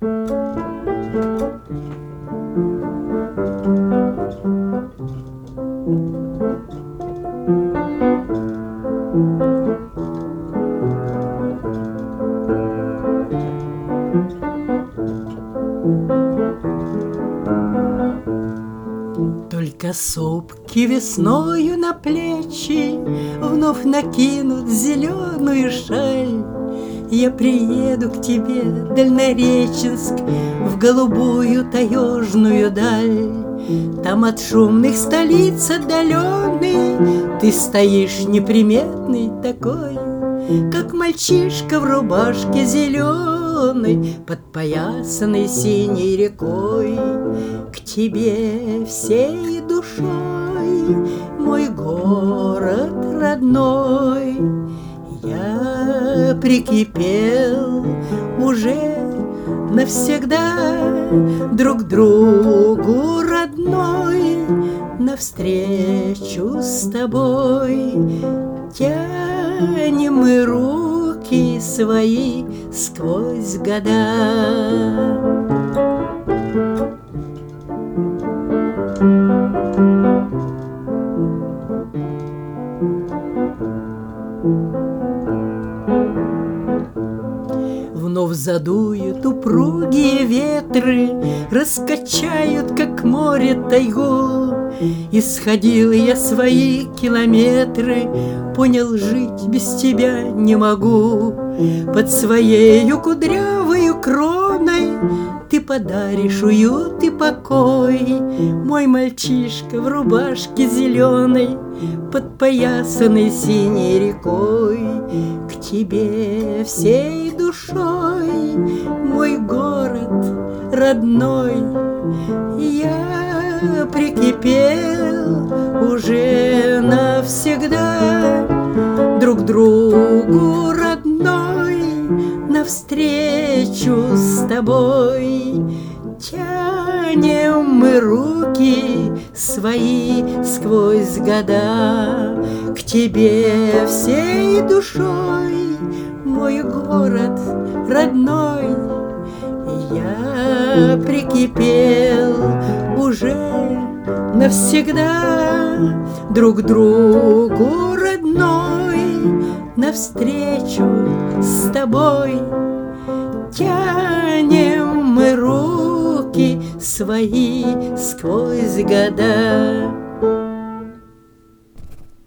Только сопки весною на плечи вновь накинут зеленую шаль. Я приеду к тебе, Дальнореченск, в голубую таежную даль. Там от шумных столиц отдаленный ты стоишь неприметный такой, как мальчишка в рубашке зеленой, подпоясанной синей рекой. К тебе всей душой, мой город родной. Я прикипел уже навсегда друг к другу, родной. Навстречу с тобой тянем мы руки свои сквозь года. Вновь задуют упругие ветры, раскачают, как море, тайгу. Исходил я свои километры, понял, жить без тебя не могу. Под своею кудрявою кроной ты подаришь уют и покой. Мой мальчишка в рубашке зеленой, подпоясанной синей рекой. К тебе всей душой, мой город родной. Я прикипел уже навсегда друг к другу, родной. Навстречу с тобой тянем мы руки свои сквозь года. К тебе всей душой, мой город родной. Я прикипел уже навсегда друг к другу, родной. Навстречу с тобой тянем мы руки свои сквозь года.